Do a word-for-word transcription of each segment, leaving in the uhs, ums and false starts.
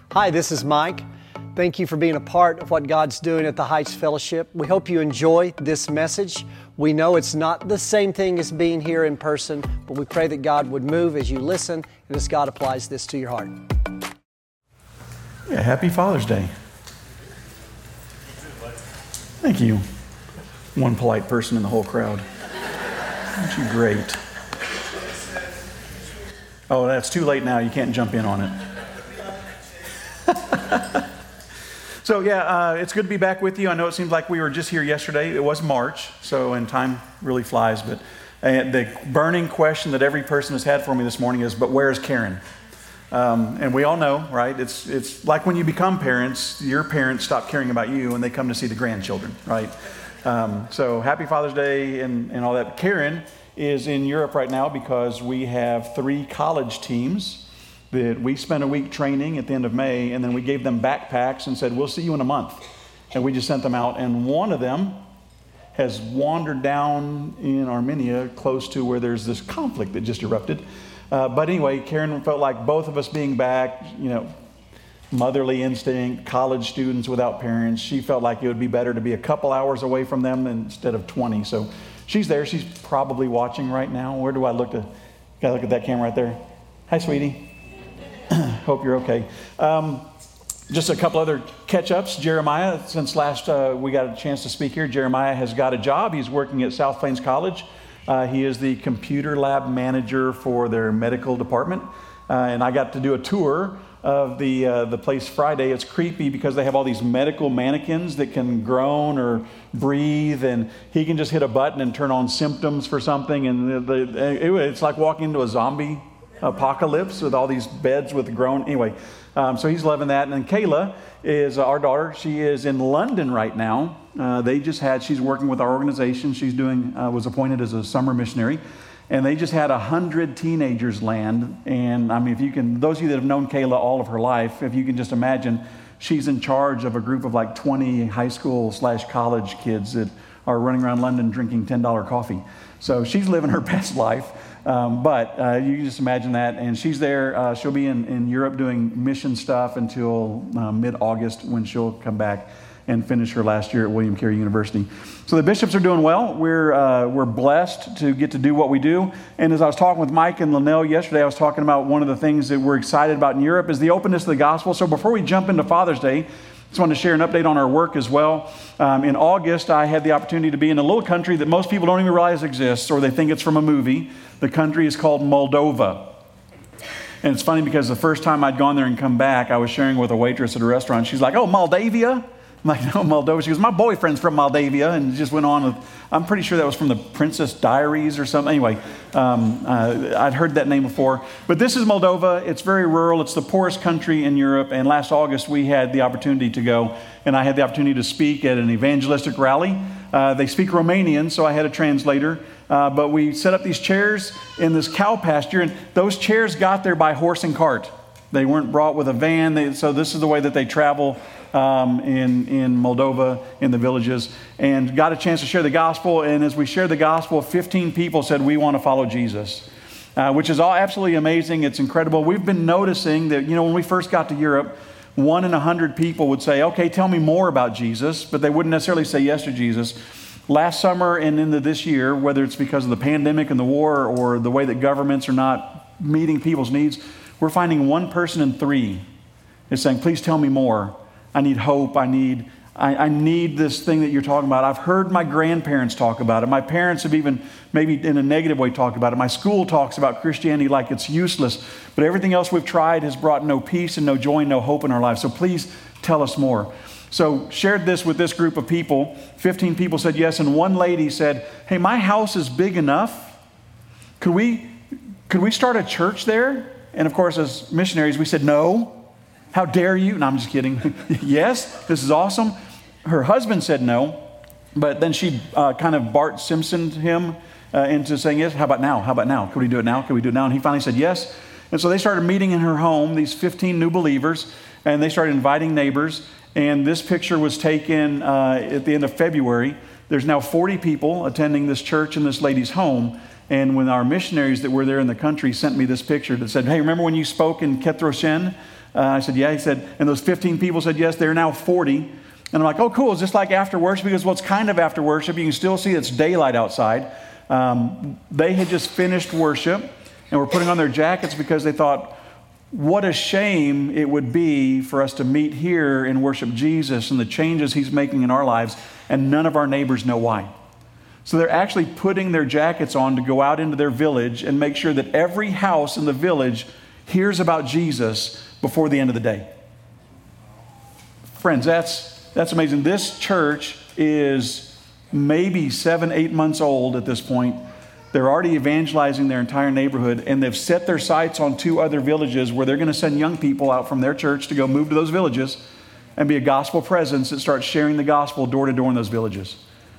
Hi, this is Mike. Thank you for being a part of what God's doing at the Heights Fellowship. We hope you enjoy this message. We know it's not the same thing as being here in person, but we pray that God would move as you listen and as God applies this to your heart. Yeah, happy Father's Day. Thank you. One polite person in the whole crowd. Aren't you great? Oh, that's too late now. You can't jump in on it. So yeah, uh, it's good to be back with you. I know it seems like we were just here yesterday. It was March, so and time really flies. But uh, the burning question that every person has had for me this morning is, but where's Karen? Um, and we all know, right? It's it's like when you become parents, your parents stop caring about you and they come to see the grandchildren, right? Um, so happy Father's Day and, and all that. Karen is in Europe right now because we have three college teams that we spent a week training at the end of May, and then we gave them backpacks and said, we'll see you in a month. And we just sent them out. And one of them has wandered down in Armenia close to where there's this conflict that just erupted. Uh, but anyway, Karen felt like both of us being back, you know, motherly instinct, college students without parents. She felt like it would be better to be a couple hours away from them instead of twenty. So she's there. She's probably watching right now. Where do I look to? Gotta look at that camera right there. Hi, sweetie. Hope you're okay. Um, just a couple other catch-ups. Jeremiah, since last uh, we got a chance to speak here, Jeremiah has got a job. He's working at South Plains College. Uh, he is the computer lab manager for their medical department. Uh, and I got to do a tour of the uh, the place Friday. It's creepy because they have all these medical mannequins that can groan or breathe, and he can just hit a button and turn on symptoms for something. And the, the, it, it's like walking into a zombie apocalypse with all these beds with groan. Anyway, um, so he's loving that. And then Kayla is uh, our daughter. She is in London right now. Uh, they just had, she's working with our organization. She's doing, uh, was appointed as a summer missionary. And they just had a hundred teenagers land. And I mean, if you can, those of you that have known Kayla all of her life, if you can just imagine, she's in charge of a group of like twenty high school slash college kids that are running around London drinking ten dollar coffee. So she's living her best life. Um, but uh, you can just imagine that. And she's there. Uh, she'll be in, in Europe doing mission stuff until uh, mid-August when she'll come back and finish her last year at William Carey University. So the bishops are doing well. We're uh, we're blessed to get to do what we do. And as I was talking with Mike and Linnell yesterday, I was talking about one of the things that we're excited about in Europe is the openness of the gospel. So before we jump into Father's Day, just wanted to share an update on our work as well. Um, in August, I had the opportunity to be in a little country that most people don't even realize exists, or they think it's from a movie. The country is called Moldova. And it's funny because the first time I'd gone there and come back, I was sharing with a waitress at a restaurant. She's like, oh, Moldavia? I'm like, no, Moldova. She goes, my boyfriend's from Moldavia. And just went on with, I'm pretty sure that was from the Princess Diaries or something. Anyway, um, uh, I'd heard that name before. But this is Moldova. It's very rural. It's the poorest country in Europe. And last August, we had the opportunity to go. And I had the opportunity to speak at an evangelistic rally. Uh, they speak Romanian, so I had a translator. Uh, but we set up these chairs in this cow pasture. And those chairs got there by horse and cart. They weren't brought with a van. They, so this is the way that they travel Um, in, in Moldova, in the villages, and got a chance to share the gospel. And as we shared the gospel, fifteen people said, we want to follow Jesus, uh, which is all absolutely amazing. It's incredible. We've been noticing that, you know, when we first got to Europe, one in a hundred people would say, okay, tell me more about Jesus, but they wouldn't necessarily say yes to Jesus. Last summer and into this year, whether it's because of the pandemic and the war or the way that governments are not meeting people's needs, we're finding one person in three is saying, please tell me more. I need hope. I need I, I need this thing that you're talking about. I've heard my grandparents talk about it. My parents have even maybe in a negative way talked about it. My school talks about Christianity like it's useless. But everything else we've tried has brought no peace and no joy and no hope in our lives. So please tell us more. So shared this with this group of people. fifteen people said yes. And one lady said, hey, my house is big enough. Could we, could we start a church there? And of course, as missionaries, we said no. How dare you? No, I'm just kidding. Yes, this is awesome. Her husband said no, but then she uh, kind of Bart Simpsoned him uh, into saying yes. How about now? How about now? Can we do it now? Can we do it now? And he finally said yes. And so they started meeting in her home, these fifteen new believers, and they started inviting neighbors. And this picture was taken uh, at the end of February. There's now forty people attending this church in this lady's home. And when our missionaries that were there in the country sent me this picture that said, hey, remember when you spoke in Ketroshen? Uh, I said, yeah. He said, and those fifteen people said, yes, they're now forty. And I'm like, oh, cool. Is this like after worship? Because, well, it's kind of after worship. You can still see it's daylight outside. Um, they had just finished worship and were putting on their jackets because they thought, what a shame it would be for us to meet here and worship Jesus and the changes he's making in our lives, and none of our neighbors know why. So they're actually putting their jackets on to go out into their village and make sure that every house in the village hears about Jesus before the end of the day. Friends, that's that's amazing. This church is maybe seven, eight months old at this point. They're already evangelizing their entire neighborhood, and they've set their sights on two other villages where they're going to send young people out from their church to go move to those villages and be a gospel presence that starts sharing the gospel door to door in those villages.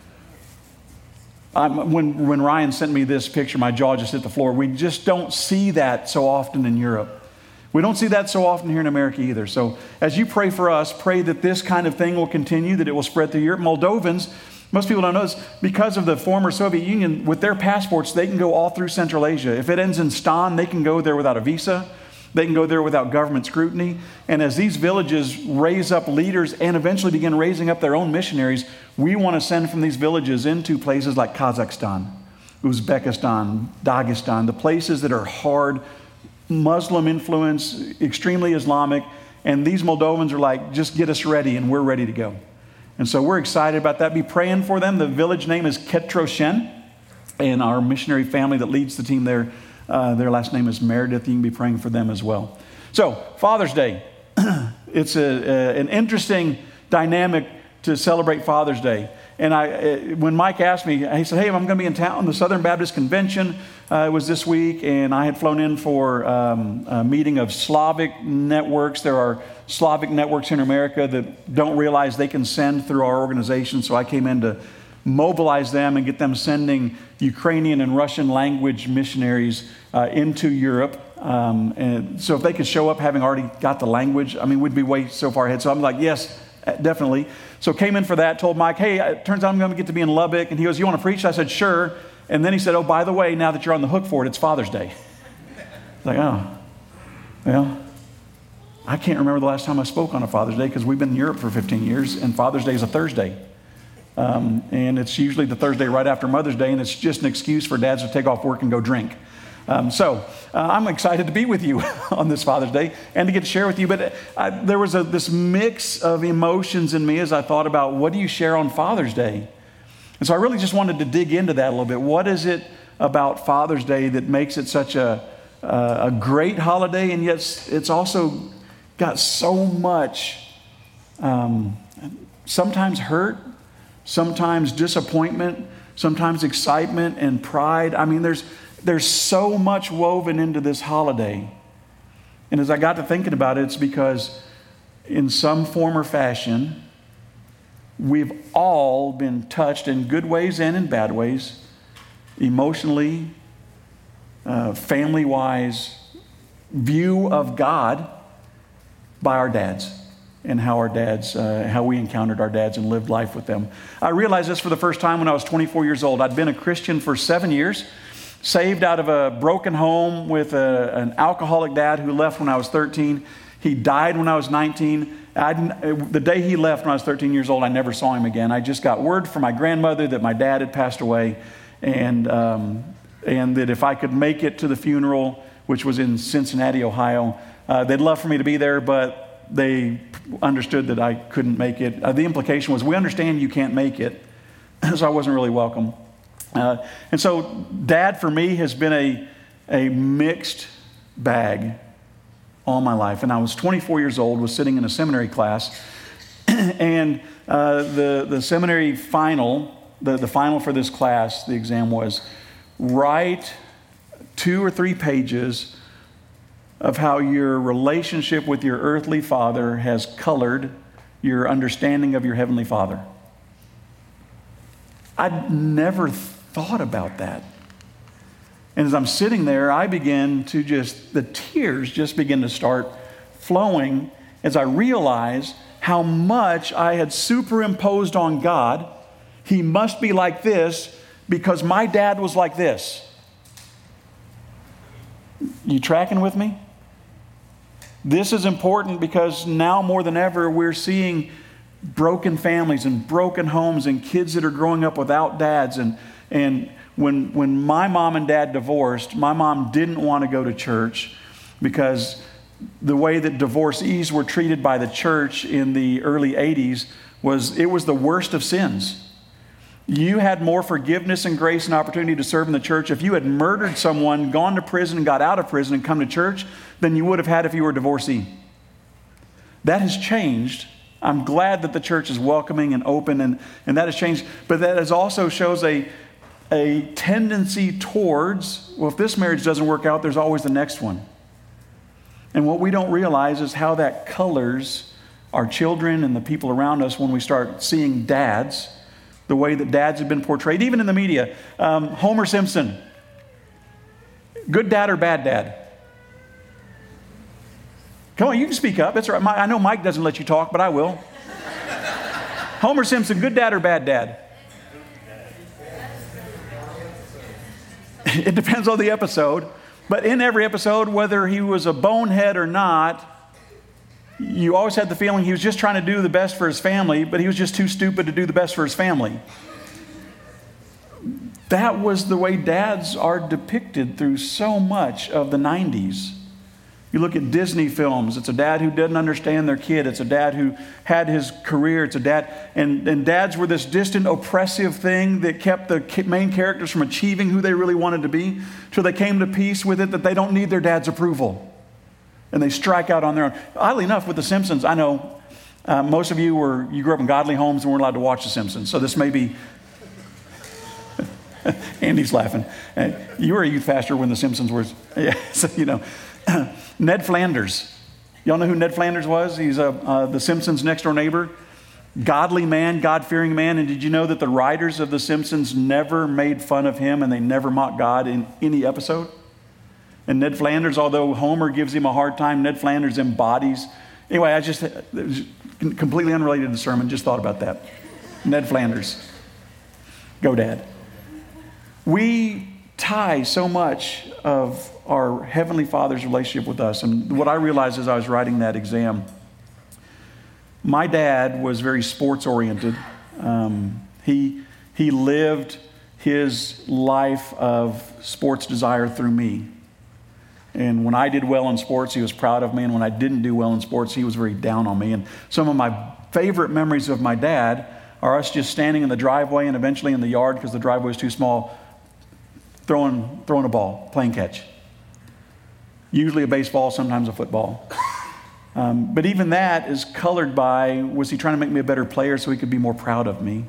Um, when, when Ryan sent me this picture, my jaw just hit the floor. We just don't see that so often in Europe. We don't see that so often here in America either. So as you pray for us, pray that this kind of thing will continue, that it will spread through Europe. Moldovans, most people don't know this, because of the former Soviet Union, with their passports, they can go all through Central Asia. If it ends in Stan, they can go there without a visa. They can go there without government scrutiny. And as these villages raise up leaders and eventually begin raising up their own missionaries, we want to send from these villages into places like Kazakhstan, Uzbekistan, Dagestan, the places that are hard, Muslim influence, extremely Islamic. And these Moldovans are like, just get us ready, and we're ready to go. And so we're excited about that. Be praying for them. The village name is Ketroshen, and our missionary family that leads the team there, uh, their last name is Meredith. You can be praying for them as well. So Father's Day, it's a, a, an interesting dynamic to celebrate Father's Day. And I, when Mike asked me, he said, hey, I'm going to be in town. The Southern Baptist Convention uh, was this week, and I had flown in for um, a meeting of Slavic networks. There are Slavic networks in America that don't realize they can send through our organization, so I came in to mobilize them and get them sending Ukrainian and Russian language missionaries uh, into Europe. Um, and so if they could show up having already got the language, I mean, we'd be way so far ahead. So I'm like, yes, definitely. So came in for that, told Mike, hey, it turns out I'm going to get to be in Lubbock. And he goes, you want to preach? I said, sure. And then he said, oh, by the way, now that you're on the hook for it, it's Father's Day. Like, oh, well, I can't remember the last time I spoke on a Father's Day because we've been in Europe for fifteen years, and Father's Day is a Thursday. Um, and it's usually the Thursday right after Mother's Day, and it's just an excuse for dads to take off work and go drink. Um, so uh, I'm excited to be with you on this Father's Day and to get to share with you. But uh, there was a, this mix of emotions in me as I thought about what do you share on Father's Day? And so I really just wanted to dig into that a little bit. What is it about Father's Day that makes it such a, uh, a great holiday, and yet it's also got so much um, sometimes hurt, sometimes disappointment, sometimes excitement and pride. I mean, there's There's so much woven into this holiday. And as I got to thinking about it, it's because in some form or fashion, we've all been touched in good ways and in bad ways, emotionally, uh, family-wise, view of God by our dads and how our dads, uh, how we encountered our dads and lived life with them. I realized this for the first time when I was twenty-four years old. I'd been a Christian for seven years. Saved out of a broken home with a, an alcoholic dad who left when I was thirteen. He died when I was nineteen. I, the day he left when I was thirteen years old, I never saw him again. I just got word from my grandmother that my dad had passed away, and um, and that if I could make it to the funeral, which was in Cincinnati, Ohio, uh, they'd love for me to be there, but they understood that I couldn't make it. Uh, the implication was, we understand you can't make it, so I wasn't really welcome. Uh, and so Dad for me has been a, a mixed bag all my life. And I was twenty-four years old, was sitting in a seminary class, and uh, the, the seminary final, the, the final for this class, the exam was, write two or three pages of how your relationship with your earthly father has colored your understanding of your heavenly Father. I'd never thought about that. And as I'm sitting there, I begin to just, the tears just begin to start flowing as I realize how much I had superimposed on God. He must be like this because my dad was like this. You tracking with me? This is important because now more than ever we're seeing broken families and broken homes and kids that are growing up without dads. And, and when, when my mom and dad divorced, my mom didn't want to go to church because the way that divorcees were treated by the church in the early eighties was it was the worst of sins. You had more forgiveness and grace and opportunity to serve in the church if you had murdered someone, gone to prison, and got out of prison and come to church than you would have had if you were a divorcee. That has changed. I'm glad that the church is welcoming and open, and, and that has changed. But that is also shows a, a tendency towards, well, if this marriage doesn't work out, there's always the next one. And what we don't realize is how that colors our children and the people around us when we start seeing dads, the way that dads have been portrayed, even in the media. Um, Homer Simpson, good dad or bad dad? Come on, you can speak up. That's all right. I know Mike doesn't let you talk, but I will. Homer Simpson, good dad or bad dad? It depends on the episode. But in every episode, whether he was a bonehead or not, you always had the feeling he was just trying to do the best for his family, but he was just too stupid to do the best for his family. That was the way dads are depicted through so much of the nineties. You look at Disney films, it's a dad who didn't understand their kid. It's a dad who had his career. It's a dad, and, and dads were this distant, oppressive thing that kept the main characters from achieving who they really wanted to be, till they came to peace with it that they don't need their dad's approval. And they strike out on their own. Oddly enough, with The Simpsons, I know uh, most of you were, you grew up in godly homes and weren't allowed to watch The Simpsons. So this may be, Andy's laughing. Uh, you were a youth pastor when The Simpsons was, yeah, so, you know. Ned Flanders. Y'all know who Ned Flanders was? He's a, uh, The Simpsons' next door neighbor. Godly man, God-fearing man. And did you know that the writers of The Simpsons never made fun of him and they never mocked God in any episode? And Ned Flanders, although Homer gives him a hard time, Ned Flanders embodies. Anyway, I just, it was completely unrelated to the sermon, just thought about that. Ned Flanders. Go, Dad. We tie so much of our Heavenly Father's relationship with us. And what I realized as I was writing that exam, my dad was very sports-oriented. Um, he, he lived his life of sports desire through me. And when I did well in sports, he was proud of me. And when I didn't do well in sports, he was very down on me. And some of my favorite memories of my dad are us just standing in the driveway and eventually in the yard because the driveway was too small, throwing, throwing a ball, playing catch. Usually a baseball, sometimes a football. Um, but even that is colored by, was he trying to make me a better player so he could be more proud of me?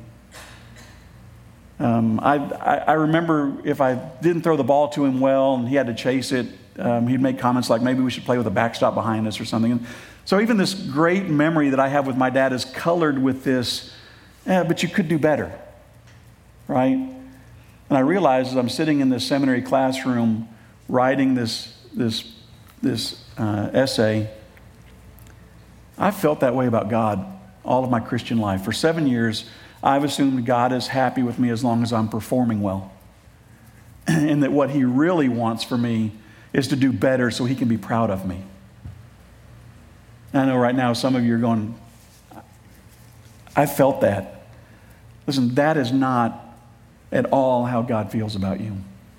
Um, I, I, I remember if I didn't throw the ball to him well and he had to chase it, um, he'd make comments like maybe we should play with a backstop behind us or something. And so even this great memory that I have with my dad is colored with this, eh, but you could do better, right? And I realized as I'm sitting in this seminary classroom writing this, this, this uh, essay, I felt that way about God all of my Christian life. For seven years, I've assumed God is happy with me as long as I'm performing well. And that what he really wants for me is to do better so he can be proud of me. And I know right now some of you are going, I felt that. Listen, that is not at all how God feels about you.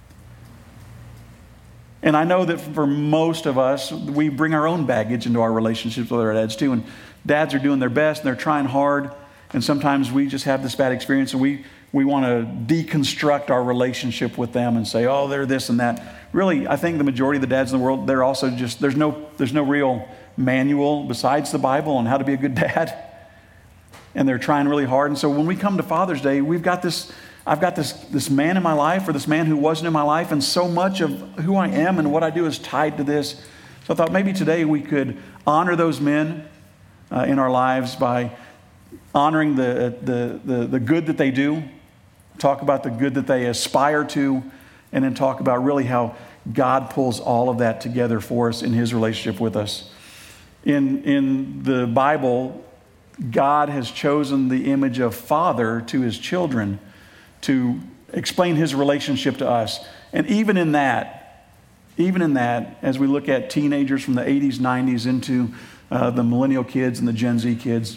And I know that for most of us, we bring our own baggage into our relationships with our dads too. And dads are doing their best and they're trying hard. And sometimes we just have this bad experience and we, we want to deconstruct our relationship with them and say, oh, they're this and that. Really, I think the majority of the dads in the world, they're also just, there's no, there's no real manual besides the Bible on how to be a good dad. And they're trying really hard. And so when we come to Father's Day, we've got this, I've got this, this man in my life or this man who wasn't in my life. And so much of who I am and what I do is tied to this. So I thought maybe today we could honor those men uh, in our lives by honoring the, the, the, the good that they do, talk about the good that they aspire to, and then talk about really how God pulls all of that together for us in his relationship with us. In, in the Bible, God has chosen the image of father to his children to explain his relationship to us. And even in that, even in that, as we look at teenagers from the eighties, nineties into uh, the millennial kids and the Gen Z kids,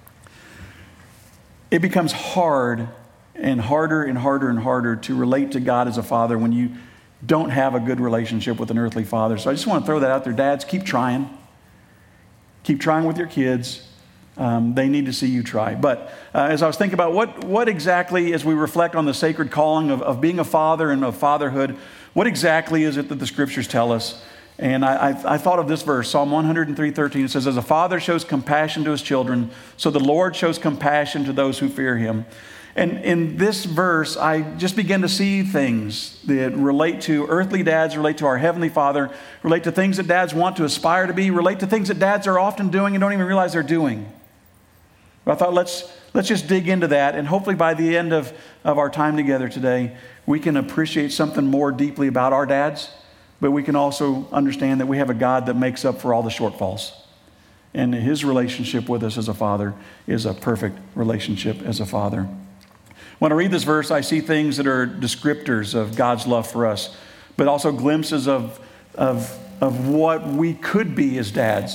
it becomes hard and harder and harder and harder to relate to God as a father when you don't have a good relationship with an earthly father. So I just want to throw that out there. Dads, keep trying. Keep trying with your kids. Um, they need to see you try. But uh, as I was thinking about what, what exactly, as we reflect on the sacred calling of, of being a father and of fatherhood, what exactly is it that the scriptures tell us? And I, I, I thought of this verse, Psalm one oh three thirteen. It says, as a father shows compassion to his children, so the Lord shows compassion to those who fear him. And in this verse, I just begin to see things that relate to earthly dads, relate to our Heavenly Father, relate to things that dads want to aspire to be, relate to things that dads are often doing and don't even realize they're doing. But I thought let's, let's just dig into that, and hopefully by the end of, of our time together today, we can appreciate something more deeply about our dads, but we can also understand that we have a God that makes up for all the shortfalls. And his relationship with us as a father is a perfect relationship as a father. When I read this verse, I see things that are descriptors of God's love for us, but also glimpses of, of, of what we could be as dads.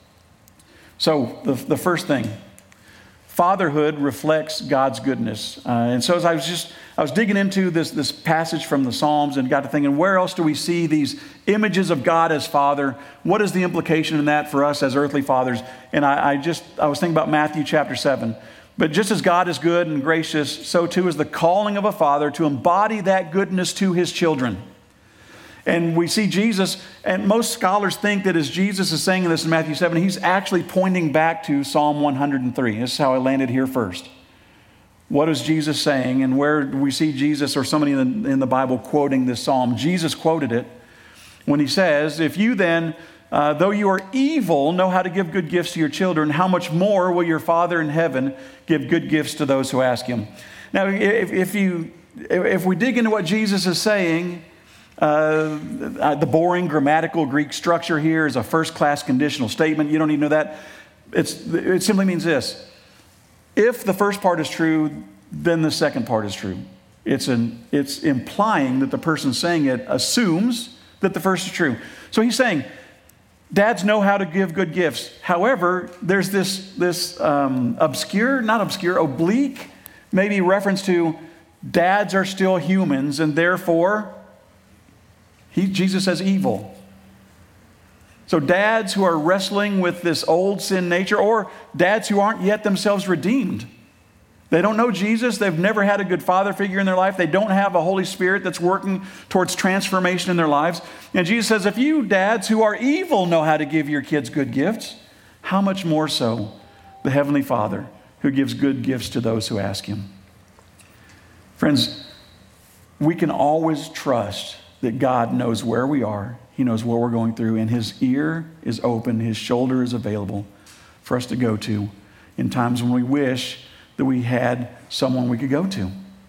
So the, the first thing, fatherhood reflects God's goodness. Uh, and so as I was just, I was digging into this, this passage from the Psalms and got to thinking, where else do we see these images of God as Father? What is the implication in that for us as earthly fathers? And I, I just, I was thinking about Matthew chapter seven. But just as God is good and gracious, so too is the calling of a father to embody that goodness to his children. And we see Jesus, and most scholars think that as Jesus is saying this in Matthew seven, he's actually pointing back to Psalm one oh three. This is how I landed here first. What is Jesus saying, and where do we see Jesus or somebody in the, in the Bible quoting this psalm? Jesus quoted it when he says, if you then, uh, though you are evil, know how to give good gifts to your children, how much more will your Father in heaven give good gifts to those who ask him? Now, if, if, you, if we dig into what Jesus is saying, uh, the boring grammatical Greek structure here is a first-class conditional statement. You don't need to know that. It's, it simply means this. If the first part is true, then the second part is true. It's, an, it's implying that the person saying it assumes that the first is true. So he's saying, dads know how to give good gifts. However, there's this, this um, obscure, not obscure, oblique, maybe reference to dads are still humans, and therefore, he, Jesus says evil. So dads who are wrestling with this old sin nature, or dads who aren't yet themselves redeemed. They don't know Jesus. They've never had a good father figure in their life. They don't have a Holy Spirit that's working towards transformation in their lives. And Jesus says, if you dads who are evil know how to give your kids good gifts, how much more so the Heavenly Father who gives good gifts to those who ask him. Friends, we can always trust that God knows where we are. He knows what we're going through, and his ear is open, his shoulder is available for us to go to in times when we wish that we had someone we could go to.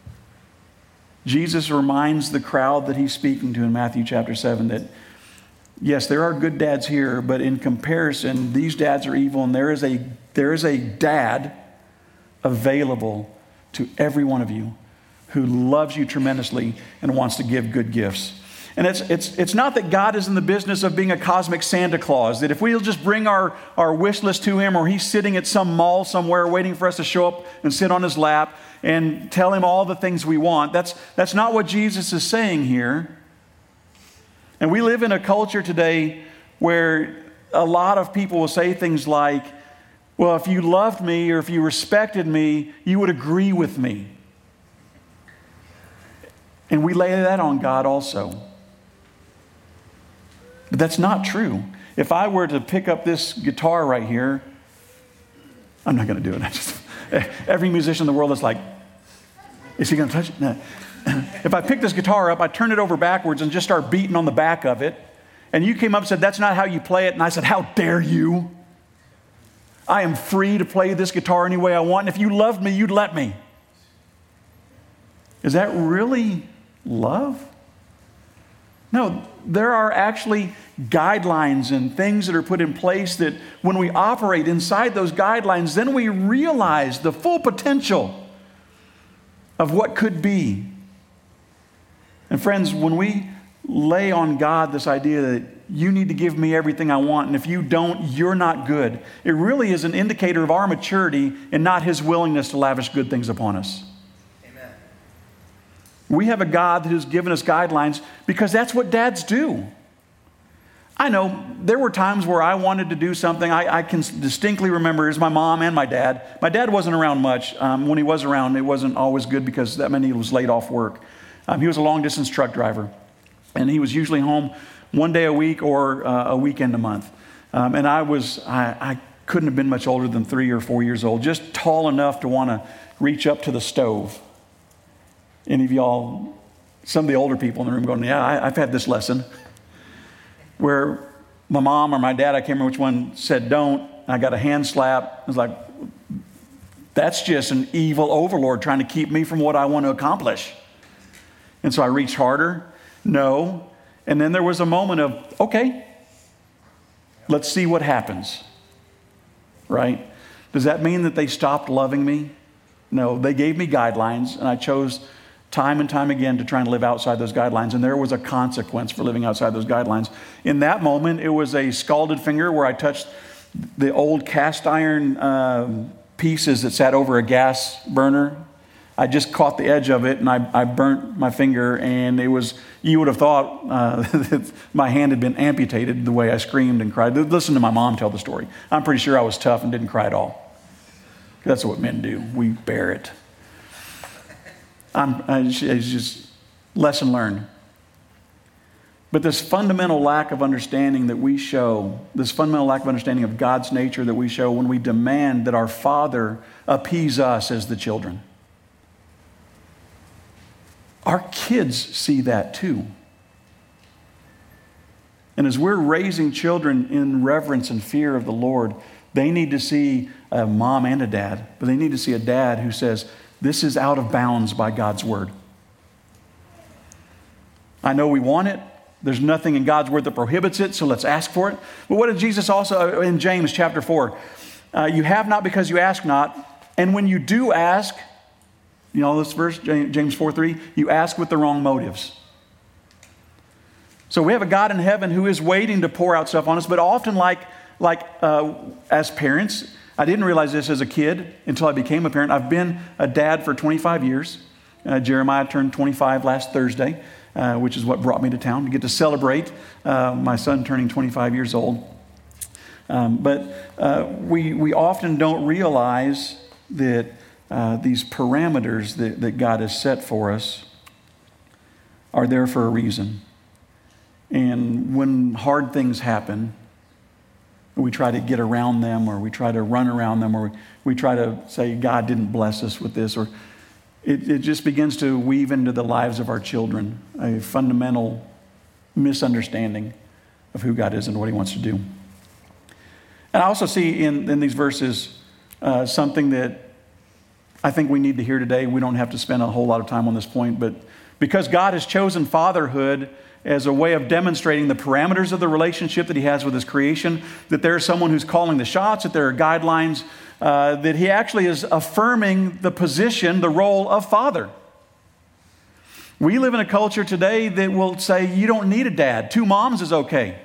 Jesus reminds the crowd that he's speaking to in Matthew chapter seven that, yes, there are good dads here, but in comparison, these dads are evil, and there is a, there is a dad available to every one of you who loves you tremendously and wants to give good gifts. And it's, it's, it's not that God is in the business of being a cosmic Santa Claus, that if we'll just bring our, our wish list to him, or he's sitting at some mall somewhere waiting for us to show up and sit on his lap and tell him all the things we want. That's, that's not what Jesus is saying here. And we live in a culture today where a lot of people will say things like, well, if you loved me or if you respected me, you would agree with me. And we lay that on God also. But that's not true. If I were to pick up this guitar right here, I'm not going to do it. I just, every musician in the world is like, is he going to touch it? No. If I pick this guitar up, I turn it over backwards and just start beating on the back of it, and you came up and said, that's not how you play it, and I said, how dare you? I am free to play this guitar any way I want, and if you loved me, you'd let me. Is that really love? No, there are actually guidelines and things that are put in place that when we operate inside those guidelines, then we realize the full potential of what could be. And friends, when we lay on God this idea that you need to give me everything I want, and if you don't, you're not good. It really is an indicator of our maturity and not His willingness to lavish good things upon us. Amen. We have a God who's given us guidelines because that's what dads do. I know there were times where I wanted to do something. I, I can distinctly remember, as my mom and my dad. My dad wasn't around much. Um, when he was around, it wasn't always good because that meant he was laid off work. Um, he was a long-distance truck driver, and he was usually home one day a week or uh, a weekend a month. Um, and I was, I, I couldn't have been much older than three or four years old, just tall enough to want to reach up to the stove. Any of y'all, some of the older people in the room going, yeah, I, I've had this lesson. Where my mom or my dad, I can't remember which one, said don't. I got a hand slap. I was like, that's just an evil overlord trying to keep me from what I want to accomplish. And so I reached harder. No. And then there was a moment of, okay, let's see what happens. Right? Does that mean that they stopped loving me? No. They gave me guidelines, and I chose time and time again to try and live outside those guidelines. And there was a consequence for living outside those guidelines. In that moment, it was a scalded finger where I touched the old cast iron uh, pieces that sat over a gas burner. I just caught the edge of it, and I, I burnt my finger, and it was, you would have thought uh, that my hand had been amputated the way I screamed and cried. Listen to my mom tell the story. I'm pretty sure I was tough and didn't cry at all. That's what men do. We bear it. I'm, I, it's just lesson learned. But this fundamental lack of understanding that we show, this fundamental lack of understanding of God's nature that we show when we demand that our Father appease us as the children. Our kids see that too. And as we're raising children in reverence and fear of the Lord, they need to see a mom and a dad, but they need to see a dad who says, this is out of bounds by God's word. I know we want it. There's nothing in God's word that prohibits it, so let's ask for it. But what did Jesus also, in James chapter four, uh, you have not because you ask not, and when you do ask, you know this verse, James four three, you ask with the wrong motives. So we have a God in heaven who is waiting to pour out stuff on us, but often like, like uh, as parents, I didn't realize this as a kid until I became a parent. I've been a dad for twenty-five years. Uh, Jeremiah turned twenty-five last Thursday, uh, which is what brought me to town to get to celebrate uh, my son turning twenty-five years old. Um, but uh, we, we often don't realize that uh, these parameters that, that God has set for us are there for a reason. And when hard things happen, we try to get around them, or we try to run around them, or we try to say, God didn't bless us with this, or it, it just begins to weave into the lives of our children a fundamental misunderstanding of who God is and what He wants to do. And I also see in, in these verses uh, something that I think we need to hear today. We don't have to spend a whole lot of time on this point, but because God has chosen fatherhood as a way of demonstrating the parameters of the relationship that He has with His creation, that there's someone who's calling the shots, that there are guidelines, uh, that He actually is affirming the position, the role of father. We live in a culture today that will say, you don't need a dad. Two moms is okay.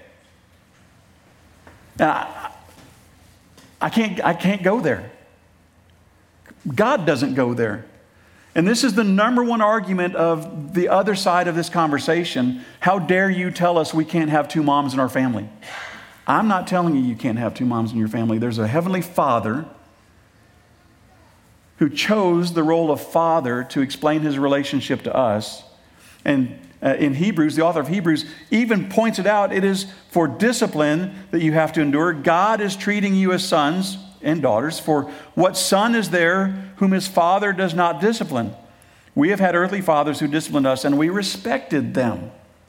And I, I can't, I can't go there. God doesn't go there. And this is the number one argument of the other side of this conversation. How dare you tell us we can't have two moms in our family? I'm not telling you you can't have two moms in your family. There's a heavenly Father who chose the role of father to explain His relationship to us. And uh, in Hebrews, the author of Hebrews even points it out. It is for discipline that you have to endure. God is treating you as sons and daughters. For what son is there whom his father does not discipline? We have had earthly fathers who disciplined us, and we respected them.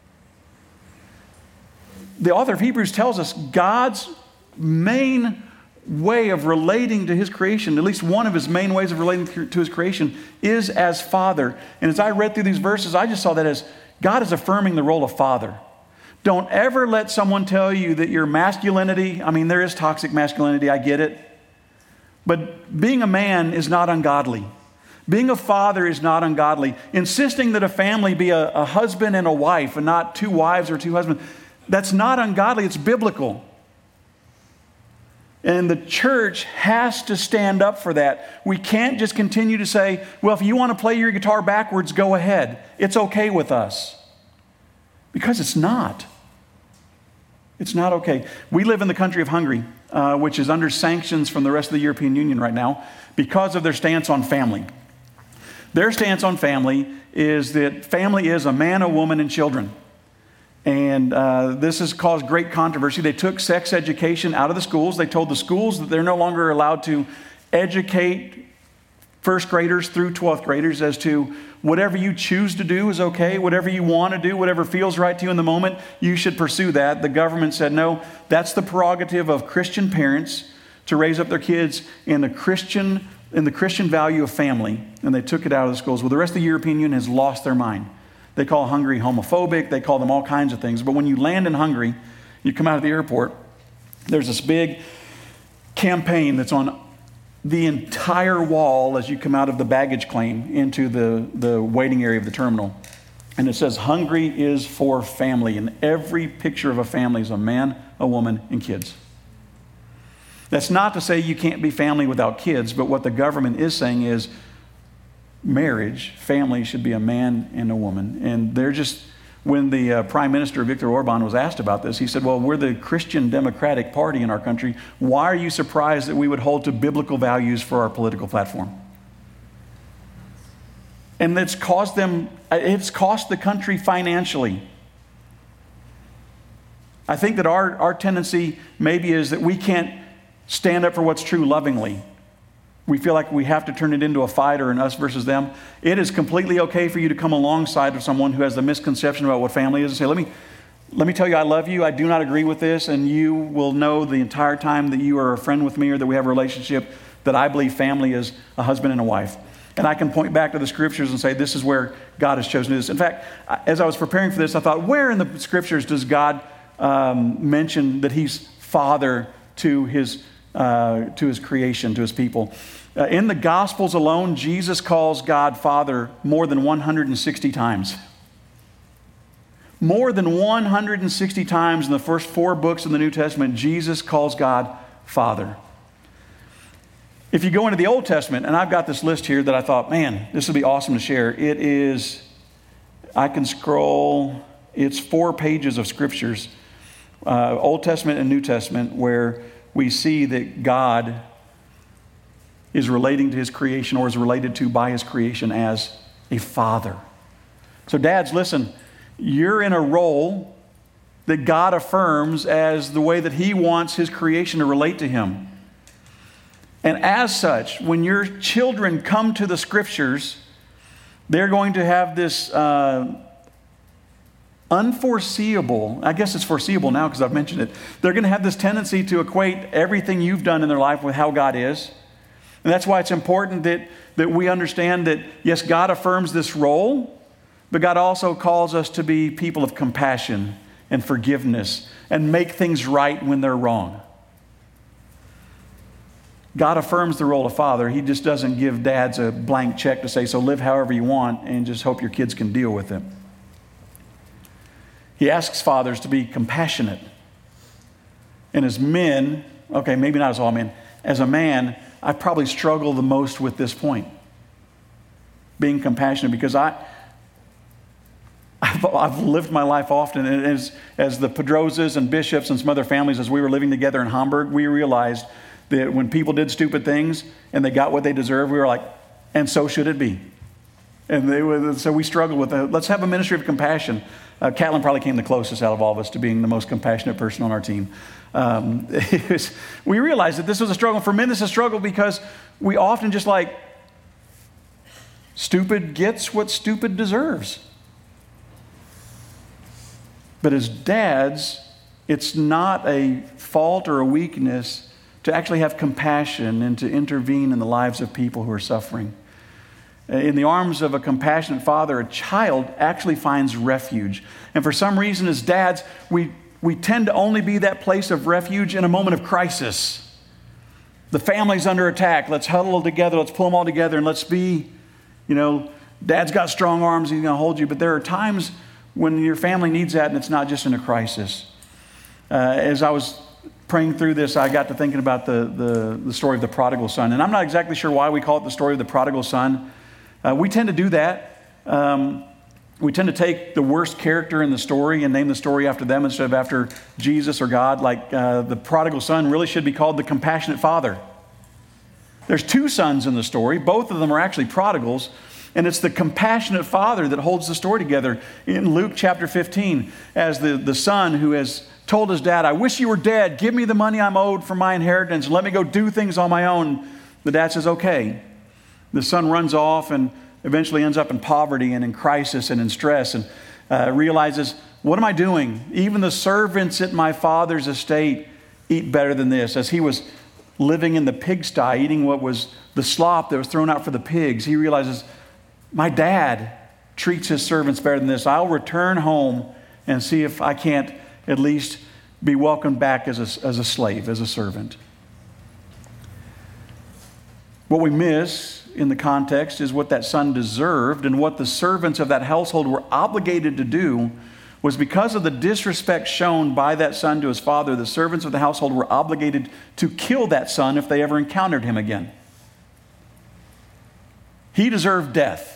The author of Hebrews tells us God's main way of relating to His creation, at least one of His main ways of relating to His creation, is as Father. And as I read through these verses, I just saw that as God is affirming the role of Father. Don't ever let someone tell you that your masculinity, I mean, there is toxic masculinity, I get it. But being a man is not ungodly. Being a father is not ungodly. Insisting that a family be a, a husband and a wife and not two wives or two husbands, that's not ungodly, it's biblical. And the church has to stand up for that. We can't just continue to say, well, if you want to play your guitar backwards, go ahead. It's okay with us. Because it's not. It's not okay. We live in the country of Hungary, uh, which is under sanctions from the rest of the European Union right now because of their stance on family. Their stance on family is that family is a man, a woman, and children. And uh, this has caused great controversy. They took sex education out of the schools. They told the schools that they're no longer allowed to educate first graders through twelfth graders as to whatever you choose to do is okay. Whatever you want to do, whatever feels right to you in the moment, you should pursue that. The government said, no, that's the prerogative of Christian parents to raise up their kids in the Christian, in the Christian value of family. And they took it out of the schools. Well, the rest of the European Union has lost their mind. They call Hungary homophobic. They call them all kinds of things. But when you land in Hungary, you come out of the airport, there's this big campaign that's on the entire wall as you come out of the baggage claim into the, the waiting area of the terminal. And it says, Hungary is for family. And every picture of a family is a man, a woman, and kids. That's not to say you can't be family without kids, but what the government is saying is, marriage, family should be a man and a woman. And they're just, when the uh, Prime Minister Viktor Orban was asked about this, he said, well, we're the Christian Democratic Party in our country. Why are you surprised that we would hold to biblical values for our political platform? And it's caused them, it's cost the country financially. I think that our, our tendency maybe is that we can't stand up for what's true lovingly. We feel like we have to turn it into a fight or an us versus them. It is completely okay for you to come alongside of someone who has the misconception about what family is and say, let me, let me tell you I love you, I do not agree with this, and you will know the entire time that you are a friend with me or that we have a relationship that I believe family is a husband and a wife. And I can point back to the scriptures and say this is where God has chosen this. In fact, as I was preparing for this, I thought, where in the scriptures does God um, mention that he's father to his Uh, to his creation, to his people? Uh, in the Gospels alone, Jesus calls God Father more than one hundred sixty times. More than one hundred sixty times in the first four books in the New Testament, Jesus calls God Father. If you go into the Old Testament, and I've got this list here that I thought, man, this would be awesome to share. It is, I can scroll, it's four pages of scriptures, uh, Old Testament and New Testament, where we see that God is relating to his creation or is related to by his creation as a father. So dads, listen, you're in a role that God affirms as the way that he wants his creation to relate to him. And as such, when your children come to the scriptures, they're going to have this uh, unforeseeable, I guess it's foreseeable now because I've mentioned it, they're going to have this tendency to equate everything you've done in their life with how God is. And that's why it's important that, that we understand that, yes, God affirms this role, but God also calls us to be people of compassion and forgiveness and make things right when they're wrong. God affirms the role of father. He just doesn't give dads a blank check to say, so live however you want and just hope your kids can deal with it. He asks fathers to be compassionate. And as men, okay, maybe not as all men, as a man, I probably struggle the most with this point. Being compassionate, because I, I've, I've lived my life often, and as, as the Pedrosas and bishops and some other families, as we were living together in Hamburg, we realized that when people did stupid things and they got what they deserved, we were like, and so should it be. And they were, so we struggled with that. Let's have a ministry of compassion. Uh, Catlin probably came the closest out of all of us to being the most compassionate person on our team. Um, it was, we realized that this was a struggle. For men, this is a struggle because we often just like, stupid gets what stupid deserves. But as dads, it's not a fault or a weakness to actually have compassion and to intervene in the lives of people who are suffering. In the arms of a compassionate father, a child actually finds refuge. And for some reason, as dads, we, we tend to only be that place of refuge in a moment of crisis. The family's under attack. Let's huddle together. Let's pull them all together and let's be you know, Dad's got strong arms, he's going to hold you. But there are times when your family needs that, and it's not just in a crisis. Uh, as I was praying through this, I got to thinking about the, the, the story of the prodigal son. And I'm not exactly sure why we call it the story of the prodigal son. Uh, we tend to do that. Um, we tend to take the worst character in the story and name the story after them instead of after Jesus or God. Like uh, the prodigal son really should be called the compassionate father. There's two sons in the story. Both of them are actually prodigals. And it's the compassionate father that holds the story together. In Luke chapter fifteen, as the, the son who has told his dad, I wish you were dead. Give me the money I'm owed for my inheritance. Let me go do things on my own. The dad says, okay. The son runs off and eventually ends up in poverty and in crisis and in stress and uh, realizes, what am I doing? Even the servants at my father's estate eat better than this. As he was living in the pigsty, eating what was the slop that was thrown out for the pigs, he realizes, my dad treats his servants better than this. I'll return home and see if I can't at least be welcomed back as a, as a slave, as a servant. What we miss in the context is what that son deserved, and what the servants of that household were obligated to do was because of the disrespect shown by that son to his father, the servants of the household were obligated to kill that son if they ever encountered him again. He deserved death.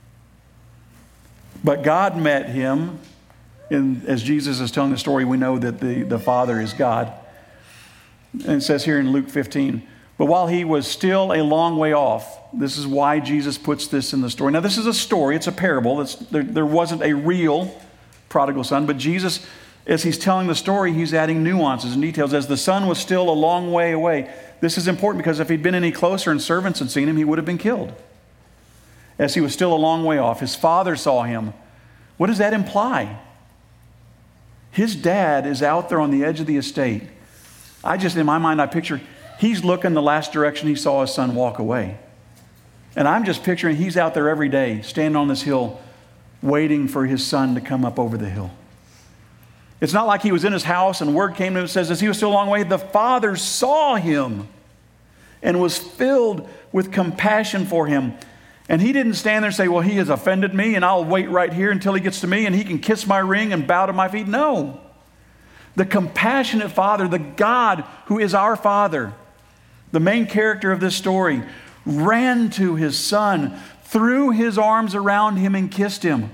But God met him, and as Jesus is telling the story, we know that the, the Father is God. And it says here in Luke fifteen, but while he was still a long way off, this is why Jesus puts this in the story. Now, this is a story, it's a parable. It's, there, there wasn't a real prodigal son, but Jesus, as he's telling the story, he's adding nuances and details. As the son was still a long way away, this is important because if he'd been any closer and servants had seen him, he would have been killed. As he was still a long way off, his father saw him. What does that imply? His dad is out there on the edge of the estate. I just, in my mind, I picture he's looking the last direction he saw his son walk away. And I'm just picturing he's out there every day, standing on this hill, waiting for his son to come up over the hill. It's not like he was in his house and word came to him and says, as he was still a long way, the father saw him and was filled with compassion for him. And he didn't stand there and say, well, he has offended me and I'll wait right here until he gets to me and he can kiss my ring and bow to my feet. No. The compassionate father, the God who is our Father, the main character of this story, ran to his son, threw his arms around him and kissed him.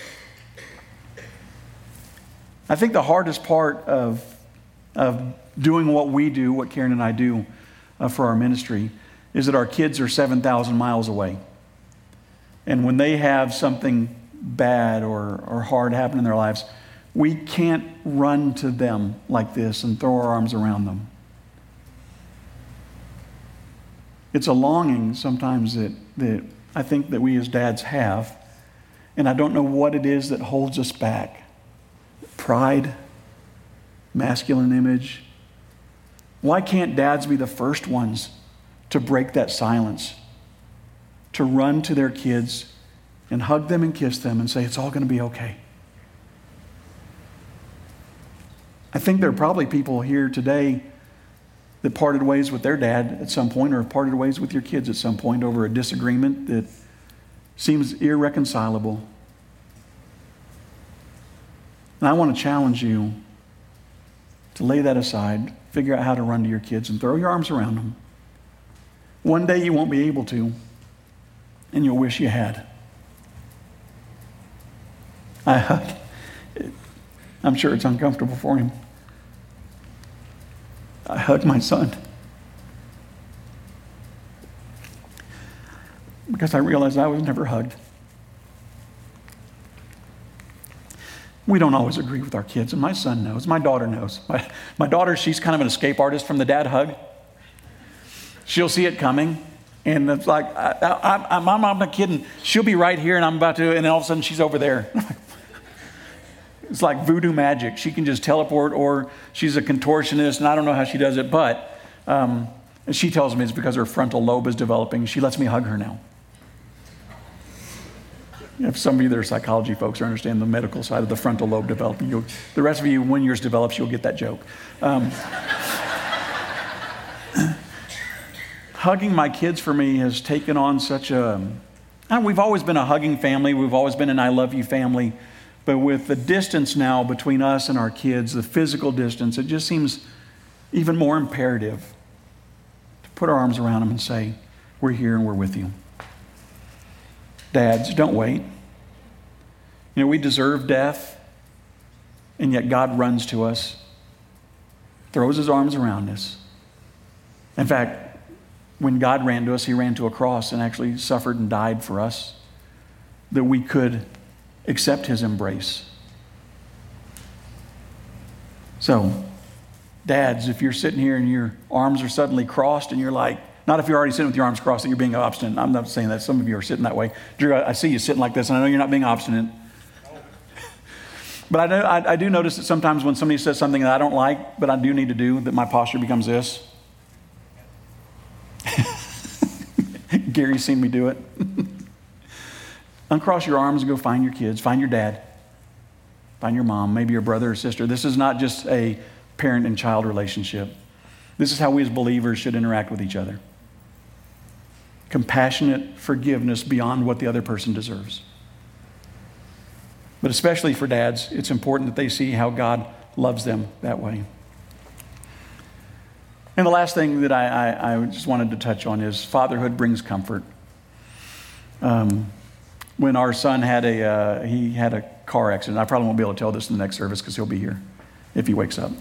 I think the hardest part of, of doing what we do, what Karen and I do uh, for our ministry, is that our kids are seven thousand miles away. And when they have something bad or, or hard happen in their lives, we can't run to them like this and throw our arms around them. It's a longing sometimes that, that I think that we as dads have, and I don't know what it is that holds us back. Pride, masculine image. Why can't dads be the first ones to break that silence? To run to their kids and hug them and kiss them and say, it's all going to be okay. I think there are probably people here today that parted ways with their dad at some point or have parted ways with your kids at some point over a disagreement that seems irreconcilable. And I want to challenge you to lay that aside, figure out how to run to your kids and throw your arms around them. One day you won't be able to, and you'll wish you had. I, I'm sure it's uncomfortable for him. I hugged my son because I realized I was never hugged. We don't always agree with our kids, and my son knows. My daughter knows. My, my daughter, she's kind of an escape artist from the dad hug. She'll see it coming. And it's like, I, I, I'm, I'm not kidding. She'll be right here and I'm about to, and then all of a sudden she's over there. It's like voodoo magic. She can just teleport, or she's a contortionist, and I don't know how she does it, but um, she tells me it's because her frontal lobe is developing. She lets me hug her now. If some of you that are psychology folks or understand the medical side of the frontal lobe developing, you'll, the rest of you, when yours develops, you'll get that joke. Um, hugging my kids for me has taken on such a, And we've always been a hugging family. We've always been an I love you family. But with the distance now between us and our kids, the physical distance, it just seems even more imperative to put our arms around them and say, we're here and we're with you. Dads, don't wait. You know, we deserve death, and yet God runs to us, throws his arms around us. In fact, when God ran to us, he ran to a cross and actually suffered and died for us, that we could accept his embrace. So, dads, if you're sitting here and your arms are suddenly crossed and you're like, not if you're already sitting with your arms crossed that you're being obstinate. I'm not saying that. Some of you are sitting that way. Drew, I see you sitting like this, and I know you're not being obstinate. But I do, I, I do notice that sometimes when somebody says something that I don't like, but I do need to do, that my posture becomes this. Gary's seen me do it. Uncross your arms and go find your kids. Find your dad. Find your mom, maybe your brother or sister. This is not just a parent and child relationship. This is how we as believers should interact with each other. Compassionate forgiveness beyond what the other person deserves. But especially for dads, it's important that they see how God loves them that way. And the last thing that I, I, I just wanted to touch on is fatherhood brings comfort. Um, when our son had a, uh, he had a car accident, I probably won't be able to tell this in the next service because he'll be here if he wakes up.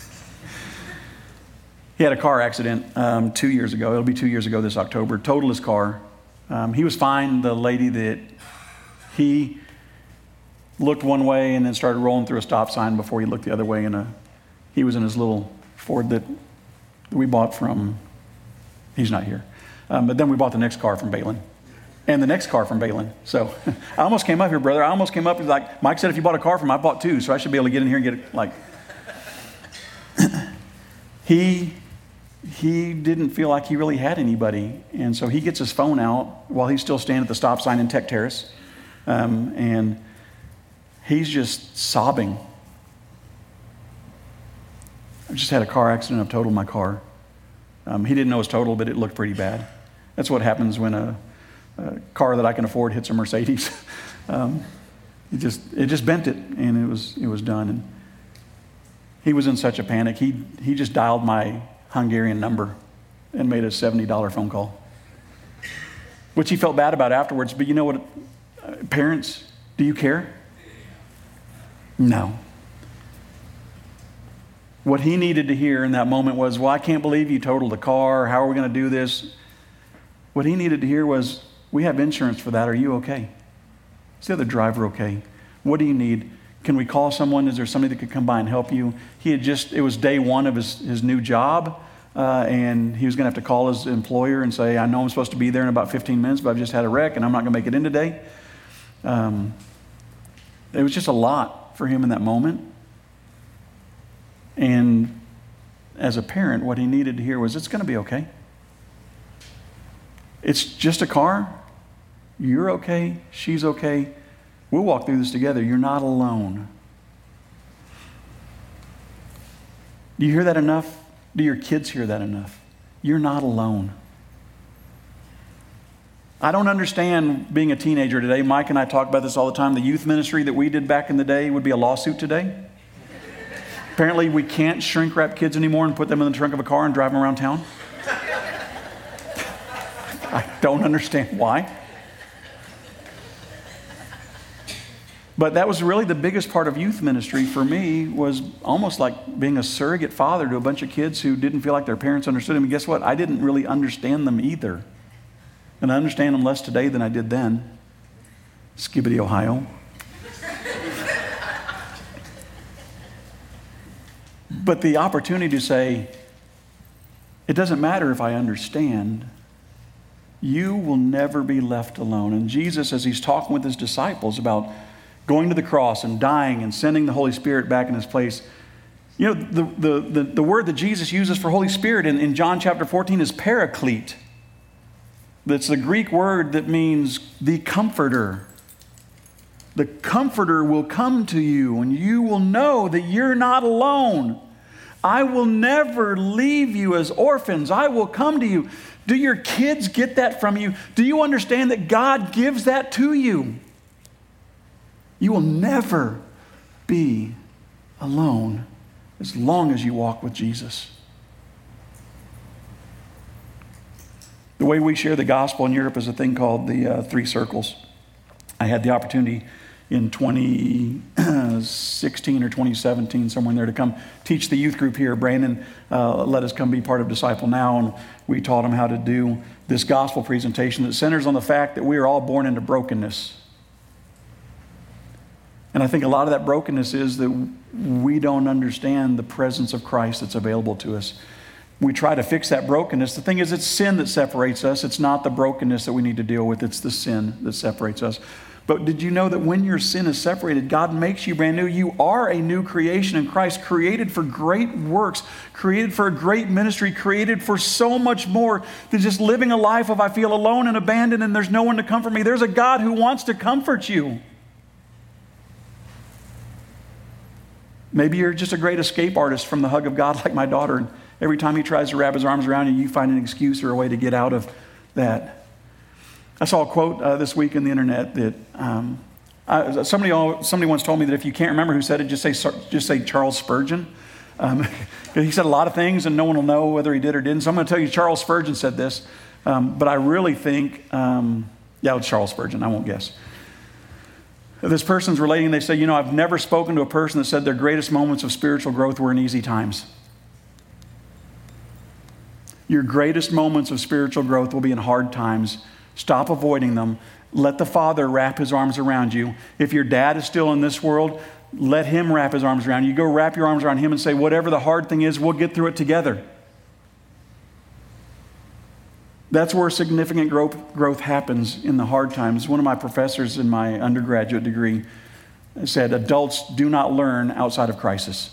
He had a car accident um, two years ago. It'll be two years ago this October. Totaled his car. Um, he was fine. The lady that he looked one way and then started rolling through a stop sign before he looked the other way. And he was in his little Ford that we bought from, he's not here. Um, but then we bought the next car from Balin. And the next car from Balin. So I almost came up here, brother. I almost came up, like Mike said, if you bought a car from him, I bought two. So I should be able to get in here and get it, like. he, he didn't feel like he really had anybody. And so he gets his phone out while he's still standing at the stop sign in Tech Terrace. Um, and he's just sobbing. I just had a car accident. I've totaled my car. Um, he didn't know it was total, but it looked pretty bad. That's what happens when a, a car that I can afford hits a Mercedes. um, it just it just bent it, and it was it was done. And he was in such a panic. He he just dialed my Hungarian number and made a seventy dollars phone call, which he felt bad about afterwards. But you know what, uh, parents, do you care? No. What he needed to hear in that moment was, well, I can't believe you totaled the car. How are we going to do this? What he needed to hear was, we have insurance for that. Are you okay? Is the other driver okay? What do you need? Can we call someone? Is there somebody that could come by and help you? He had just, it was day one of his, his new job, uh, and he was going to have to call his employer and say, I know I'm supposed to be there in about fifteen minutes, but I've just had a wreck, and I'm not going to make it in today. Um, it was just a lot for him in that moment. And as a parent, what he needed to hear was, it's going to be okay. It's just a car. You're okay. She's okay. We'll walk through this together. You're not alone. Do you hear that enough? Do your kids hear that enough? You're not alone. I don't understand being a teenager today. Mike and I talk about this all the time. The youth ministry that we did back in the day would be a lawsuit today. Apparently, we can't shrink wrap kids anymore and put them in the trunk of a car and drive them around town. I don't understand why. But that was really the biggest part of youth ministry for me, was almost like being a surrogate father to a bunch of kids who didn't feel like their parents understood them. And guess what? I didn't really understand them either. And I understand them less today than I did then. Skibbity, Ohio. But the opportunity to say, it doesn't matter if I understand, you will never be left alone. And Jesus, as he's talking with his disciples about going to the cross and dying and sending the Holy Spirit back in his place, you know, the, the, the, the word that Jesus uses for Holy Spirit in, in John chapter fourteen is paraclete. That's the Greek word that means the comforter. The comforter will come to you, and you will know that you're not alone. I will never leave you as orphans. I will come to you. Do your kids get that from you? Do you understand that God gives that to you? You will never be alone as long as you walk with Jesus. The way we share the gospel in Europe is a thing called the uh, Three Circles. I had the opportunity in twenty sixteen or twenty seventeen, somewhere in there, to come teach the youth group here. Brandon uh, let us come be part of Disciple Now, and we taught him how to do this gospel presentation that centers on the fact that we are all born into brokenness. And I think a lot of that brokenness is that we don't understand the presence of Christ that's available to us. We try to fix that brokenness. The thing is, it's sin that separates us. It's not the brokenness that we need to deal with. It's the sin that separates us. But did you know that when your sin is separated, God makes you brand new? You are a new creation in Christ, created for great works, created for a great ministry, created for so much more than just living a life of I feel alone and abandoned and there's no one to comfort me. There's a God who wants to comfort you. Maybe you're just a great escape artist from the hug of God like my daughter. And every time he tries to wrap his arms around you, you find an excuse or a way to get out of that. I saw a quote uh, this week on the internet that um, I, somebody somebody once told me that if you can't remember who said it, just say just say Charles Spurgeon. Um, he said a lot of things and no one will know whether he did or didn't. So I'm going to tell you Charles Spurgeon said this. Um, but I really think, um, yeah, it's Charles Spurgeon. I won't guess. This person's relating, they say, you know, I've never spoken to a person that said their greatest moments of spiritual growth were in easy times. Your greatest moments of spiritual growth will be in hard times. Stop avoiding them. Let the Father wrap his arms around you. If your dad is still in this world, let him wrap his arms around you. You go wrap your arms around him and say, whatever the hard thing is, we'll get through it together. That's where significant growth, growth happens in the hard times. One of my professors in my undergraduate degree said, adults do not learn outside of crisis.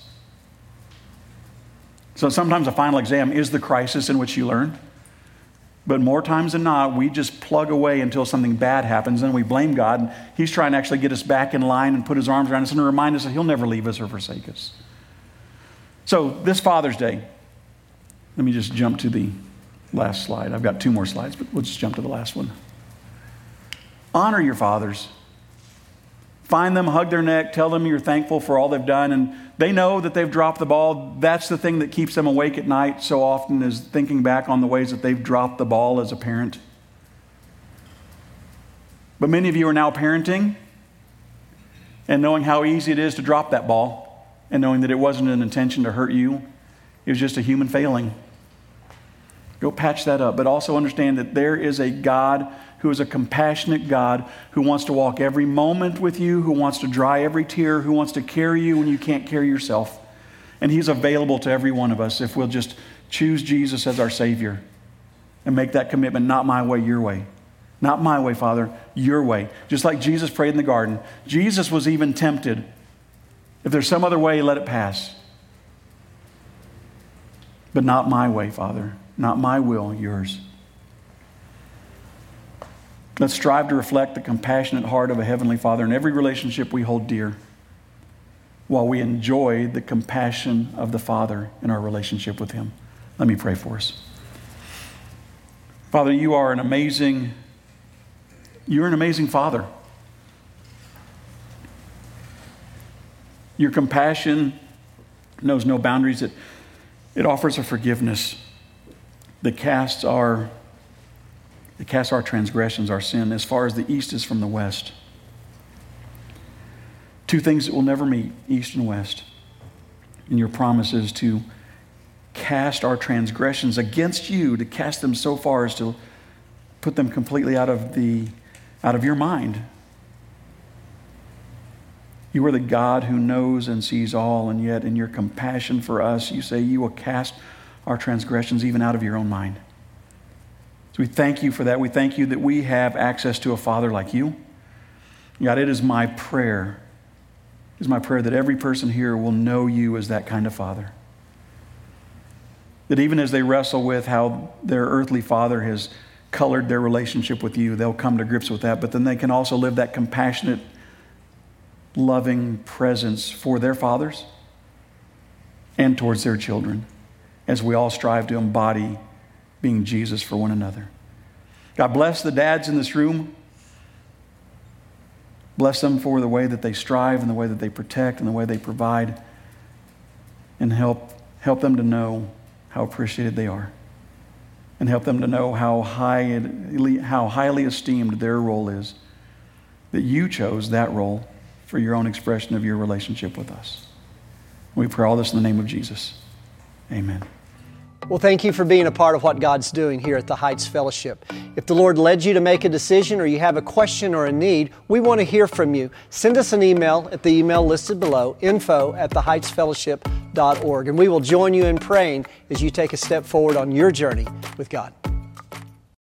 So sometimes a final exam is the crisis in which you learn. But more times than not, we just plug away until something bad happens, and we blame God. And he's trying to actually get us back in line and put his arms around us and remind us that he'll never leave us or forsake us. So this Father's Day, let me just jump to the last slide. I've got two more slides, but let's just jump to the last one. Honor your fathers. Find them, hug their neck, tell them you're thankful for all they've done, and they know that they've dropped the ball. That's the thing that keeps them awake at night so often, is thinking back on the ways that they've dropped the ball as a parent. But many of you are now parenting and knowing how easy it is to drop that ball and knowing that it wasn't an intention to hurt you. It was just a human failing. Go patch that up. But also understand that there is a God who is a compassionate God who wants to walk every moment with you, who wants to dry every tear, who wants to carry you when you can't carry yourself. And he's available to every one of us if we'll just choose Jesus as our Savior and make that commitment, not my way, your way. Not my way, Father, your way. Just like Jesus prayed in the garden. Jesus was even tempted. If there's some other way, let it pass. But not my way, Father. Not my will, yours. Let's strive to reflect the compassionate heart of a Heavenly Father in every relationship we hold dear, while we enjoy the compassion of the Father in our relationship with Him. Let me pray for us. Father, you are an amazing, you're an amazing Father. Your compassion knows no boundaries. It, it offers a forgiveness that casts our, that casts our transgressions, our sin, as far as the east is from the west. Two things that will never meet, east and west. And your promise is to cast our transgressions against you, to cast them so far as to put them completely out of the, out of your mind. You are the God who knows and sees all, and yet in your compassion for us, you say you will cast our transgressions even out of your own mind. So we thank you for that. We thank you that we have access to a Father like you. God, it is my prayer, it is my prayer that every person here will know you as that kind of Father. That even as they wrestle with how their earthly father has colored their relationship with you, they'll come to grips with that, but then they can also live that compassionate, loving presence for their fathers and towards their children as we all strive to embody being Jesus for one another. God bless the dads in this room. Bless them for the way that they strive and the way that they protect and the way they provide, and help, help them to know how appreciated they are, and help them to know how high, how highly esteemed their role is, that you chose that role for your own expression of your relationship with us. We pray all this in the name of Jesus. Amen. Well, thank you for being a part of what God's doing here at the Heights Fellowship. If the Lord led you to make a decision or you have a question or a need, we want to hear from you. Send us an email at the email listed below, info at the heights fellowship dot org, and we will join you in praying as you take a step forward on your journey with God.